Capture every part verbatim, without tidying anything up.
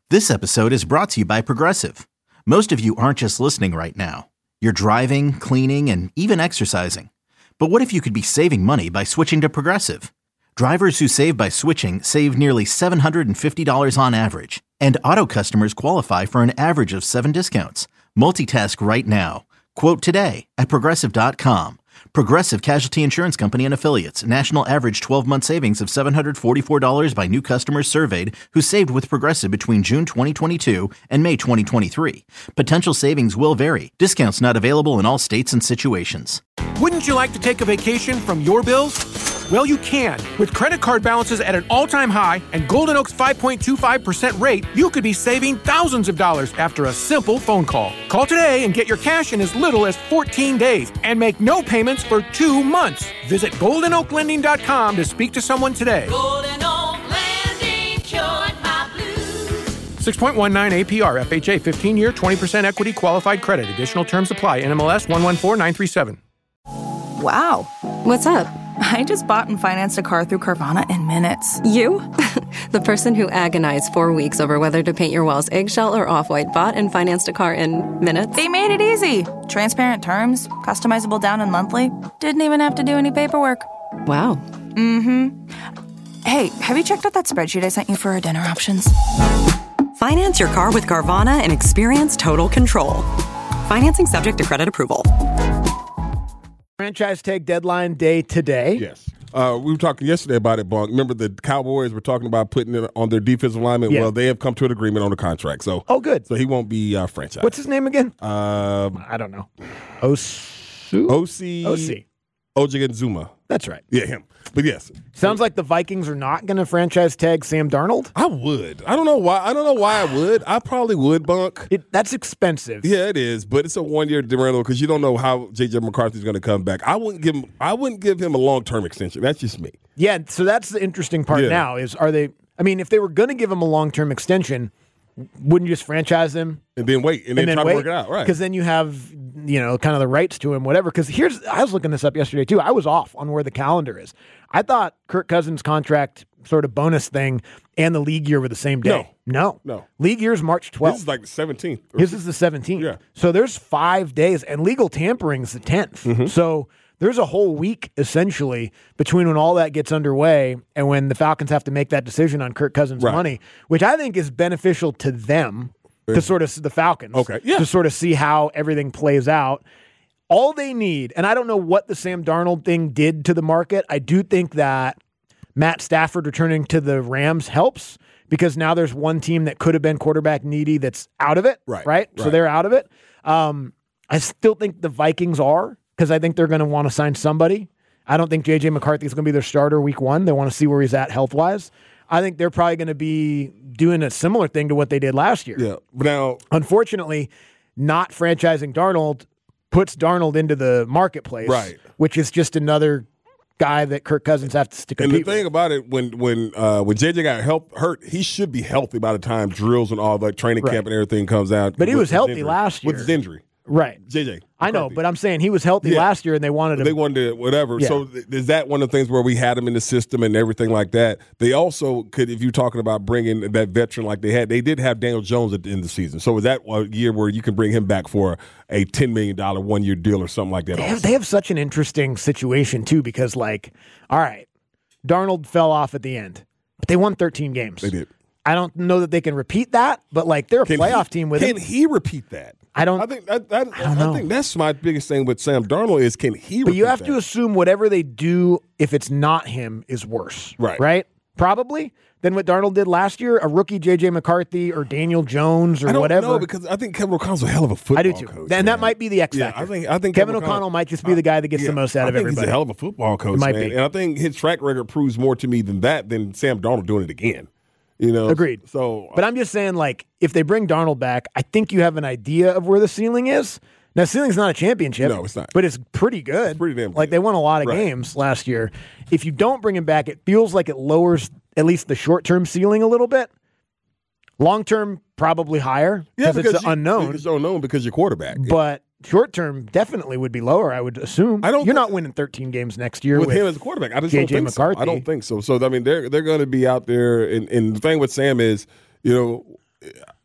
This episode is brought to you by Progressive. Most of you aren't just listening right now. You're driving, cleaning, and even exercising. But what if you could be saving money by switching to Progressive? Drivers who save by switching save nearly seven hundred fifty dollars on average. And auto customers qualify for an average of seven discounts. Multitask right now. Quote today at Progressive dot com. Progressive Casualty Insurance Company and Affiliates. National average twelve-month savings of seven hundred forty-four dollars by new customers surveyed who saved with Progressive between June twenty twenty-two and May twenty twenty-three. Potential savings will vary. Discounts not available in all states and situations. Wouldn't you like to take a vacation from your bills? Well, you can. With credit card balances at an all-time high and Golden Oak's five point two five percent rate, you could be saving thousands of dollars after a simple phone call. Call today and get your cash in as little as fourteen days and make no payments for two months. Visit golden oak lending dot com to speak to someone today. Golden Oak Lending, cured my blues. six point one nine A P R, F H A, fifteen-year, twenty percent equity qualified credit. Additional terms apply. N M L S one one four nine three seven. Wow. What's up? I just bought and financed a car through Carvana in minutes. You? The person who agonized four weeks over whether to paint your walls eggshell or off-white bought and financed a car in minutes? They made it easy. Transparent terms, customizable down and monthly. Didn't even have to do any paperwork. Wow. Mm-hmm. Hey, have you checked out that spreadsheet I sent you for our dinner options? Finance your car with Carvana and experience total control. Financing subject to credit approval. Franchise tag deadline day today. Yes. Uh, we were talking yesterday about it, Bonk. Remember the Cowboys were talking about putting it on their defensive lineman? Yeah. Well, they have come to an agreement on the contract. So, oh, good. So he won't be uh, franchised. What's his name again? Um, I don't know. Osu? O C. O C. Ojiganzuma. That's right. Yeah, him. But yes. Sounds like the Vikings are not going to franchise tag Sam Darnold. I would. I don't know why. I don't know why I would. I probably would, Bonk. It, that's expensive. Yeah, it is, but it's a one-year rental because you don't know how J J McCarthy's going to come back. I wouldn't give him. I wouldn't give him a long-term extension. That's just me. Yeah, so that's the interesting part Yeah. now is are they – I mean, if they were going to give him a long-term extension, wouldn't you just franchise him? And then wait, and then, and then try wait? to work it out, right? Because then you have, you know, kind of the rights to him, whatever. Because here's – I was looking this up yesterday too. I was off on where the calendar is. I thought Kirk Cousins' contract sort of bonus thing and the league year were the same day. No. No. No. League year is March twelfth. This is like the seventeenth. His is the seventeenth. Yeah. So there's five days, and legal tampering is the tenth. Mm-hmm. So there's a whole week, essentially, between when all that gets underway and when the Falcons have to make that decision on Kirk Cousins' Right. money, which I think is beneficial to them, to sort of the Falcons, Okay. Yeah. to sort of see how everything plays out. All they need, and I don't know what the Sam Darnold thing did to the market, I do think that Matt Stafford returning to the Rams helps because now there's one team that could have been quarterback needy that's out of it, Right, right? So right. they're out of it. Um, I still think the Vikings are because I think they're going to want to sign somebody. I don't think J J McCarthy is going to be their starter week one. They want to see where he's at health-wise. I think they're probably going to be doing a similar thing to what they did last year. Yeah. But now, Unfortunately, not franchising Darnold puts Darnold into the marketplace, Right. which is just another guy that Kirk Cousins has to and compete the thing with. about it, when when uh, when J J got help, hurt, he should be healthy by the time drills and all the training Right. camp and everything comes out. But he with was his healthy injury. last year. With his injury. Right. J J. I know, McCarthy. but I'm saying he was healthy Yeah. last year and they wanted to They wanted to whatever. Yeah. So th- is that one of the things where we had him in the system and everything like that? They also could, if you're talking about bringing that veteran like they had, they did have Daniel Jones at the end of the season. So is that a year where you can bring him back for a ten million dollars one-year deal or something like that? They also? have, they have such an interesting situation, too, because, like, all right, Darnold fell off at the end, but they won thirteen games. They did. I don't know that they can repeat that, but, like, they're a Can playoff he, team with Can him. he repeat that? I don't. I think that, that, I don't know. think that's my biggest thing with Sam Darnold is can he? But you repeat have that? to assume whatever they do, if it's not him, is worse. Right. Right? Probably. Than what Darnold did last year, a rookie J J McCarthy or Daniel Jones or I don't whatever. know because I think Kevin O'Connell's a hell of a football I do too. coach. and man. that might be the X Yeah, factor. I think I think Kevin O'Connell might just be the guy that gets yeah, the most out I of think everybody. He's a hell of a football coach, might man. be. And I think his track record proves more to me than that than Sam Darnold doing it again. You know, Agreed. So, But I'm just saying, like, if they bring Darnold back, I think you have an idea of where the ceiling is. Now, ceiling's not a championship. No, it's not. But it's pretty good. It's pretty damn Like, good. they won a lot of Right. games last year. If you don't bring him back, it feels like it lowers at least the short-term ceiling a little bit. Long-term, probably higher yeah, because it's you- unknown. It's unknown because you're quarterback. But short-term definitely would be lower, I would assume. I don't You're thi- not winning thirteen games next year with, with, him as a quarterback, I just J don't J think McCarthy. so. I don't think so. So I mean, they're they're going to be out there, and, and the thing with Sam is, you know,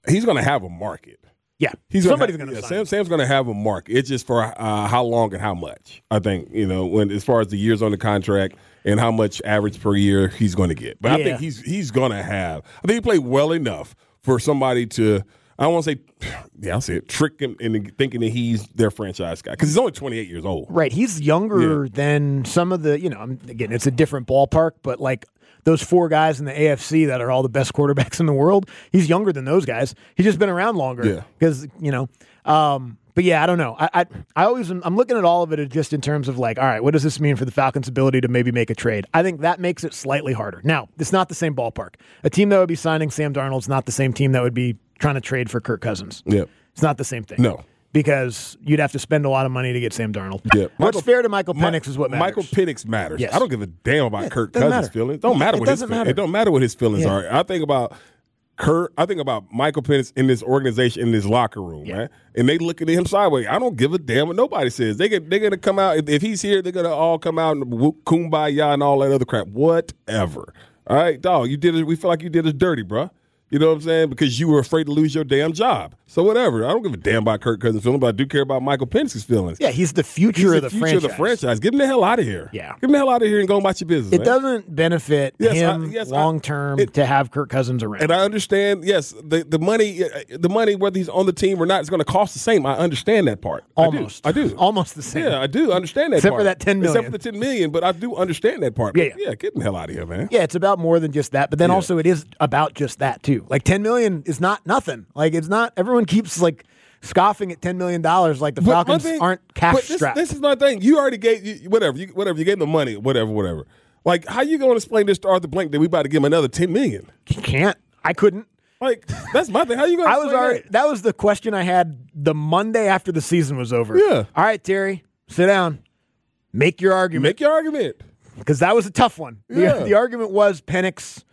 he's going to have a market. Yeah, he's somebody's going to yeah, sign. Sam, Sam's going to have a market. It's just for uh, how long and how much. I think you know when as far as the years on the contract and how much average per year he's going to get. But Yeah. I think he's he's going to have. I think he played well enough for somebody to. I don't want to say, yeah, I'll say it, trick him into thinking that he's their franchise guy because he's only twenty-eight years old. Right, he's younger Yeah. than some of the. You know, again, it's a different ballpark, but like those four guys in the A F C that are all the best quarterbacks in the world, he's younger than those guys. He's just been around longer. Yeah. Because you know. Um, But yeah, I don't know. I, I I always I'm looking at all of it just in terms of like, all right, what does this mean for the Falcons' ability to maybe make a trade? I think that makes it slightly harder. Now, it's not the same ballpark. A team that would be signing Sam Darnold is not the same team that would be trying to trade for Kirk Cousins. Yep. It's not the same thing. No. Because you'd have to spend a lot of money to get Sam Darnold. Yeah. What's Michael- fair to Michael Mi- Penix is what matters. Michael Penix matters. Yes. I don't give a damn about Yeah, Kirk doesn't Cousins' matter. feelings. Don't matter It what his doesn't feelings. matter. It don't matter what his feelings Yeah. are. I think about Kurt. I think about Michael Penix in this organization, in this locker room, Yeah. right? And they looking at him sideways. I don't give a damn what nobody says. They get, they're gonna come out if, if he's here. They're gonna all come out and whoop, kumbaya and all that other crap. Whatever. All right, dog. You did it. We feel like you did us dirty, bro. You know what I'm saying? Because you were afraid to lose your damn job. So whatever. I don't give a damn about Kirk Cousins' feelings, but I do care about Michael Penix's feelings. Yeah, he's the future He's of the the future franchise. of the franchise. Get him the hell out of here. Yeah. Get him the hell out of here and go about your business. It man. doesn't benefit Yes, him I- yes, I- long term it- to have Kirk Cousins around. And I understand, yes, the, the money, the money, whether he's on the team or not, is going to cost the same. I understand that part. Almost. I do. I do. Almost the same. Yeah, I do understand that Except part. for that ten million. Except for the ten million, but I do understand that part. Yeah, But yeah. yeah, get the hell out of here, man. Yeah, it's about more than just that, but then Yeah. also it is about just that too. Like ten million is not nothing. Like it's not. Everyone keeps like scoffing at ten million dollars. Like the But my Falcons thing- aren't but cash this, strapped. This is my thing. You already gave you, whatever, you, whatever. You gave them the money, whatever, whatever. Like, how you going to explain this to Arthur Blank that we about to give him another ten million? You can't. I couldn't. Like, that's my thing. How you going? to I was already. That? That was the question I had the Monday after the season was over. Yeah. All right, Terry, sit down. Make your argument. Make your argument. Because that was a tough one. The, Yeah. the argument was Penix,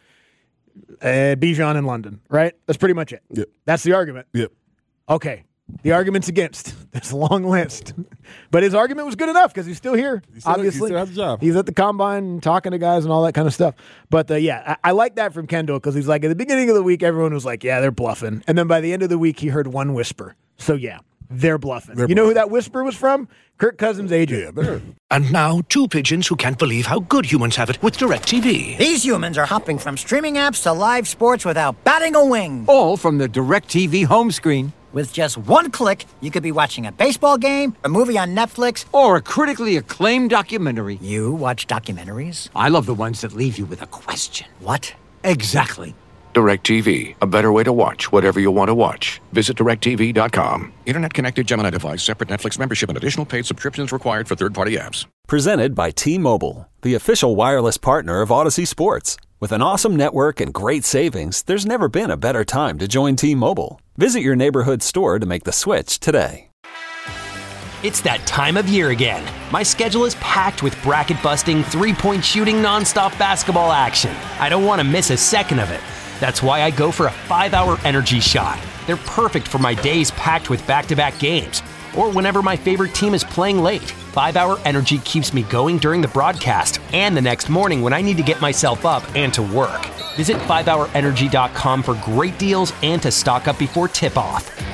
uh, Bijan in London, right? That's pretty much it. Yep. That's the argument. Yep. Okay. The argument's against. There's a long list. But his argument was good enough because he's still here, still- he obviously. still has a job. He's at the combine and talking to guys and all that kind of stuff. But uh, yeah, I, I like that from Kendall because he's like, at the beginning of the week, everyone was like, yeah, they're bluffing. And then by the end of the week, he heard one whisper. So yeah, they're bluffing. They're you know who that whisper was from? Kirk Cousins' agent. Yeah, they're- And now, two pigeons who can't believe how good humans have it with DirecTV. These humans are hopping from streaming apps to live sports without batting a wing. All from the DirecTV home screen. With just one click, you could be watching a baseball game, a movie on Netflix, Or a critically acclaimed documentary. You watch documentaries? I love the ones that leave you with a question. What? Exactly. DirecTV, a better way to watch whatever you want to watch. Visit direct T V dot com. Internet connected Gemini device, separate Netflix membership, and additional paid subscriptions required for third-party apps. Presented by T-Mobile, the official wireless partner of Odyssey Sports. With an awesome network and great savings, there's never been a better time to join T-Mobile. Visit your neighborhood store to make the switch today. It's that time of year again. My schedule is packed with bracket-busting, three-point shooting, nonstop basketball action. I don't want to miss a second of it. That's why I go for a five-hour energy shot. They're perfect for my days packed with back-to-back games, or whenever my favorite team is playing late. five-hour energy keeps me going during the broadcast and the next morning when I need to get myself up and to work. Visit five hour energy dot com for great deals and to stock up before tip-off.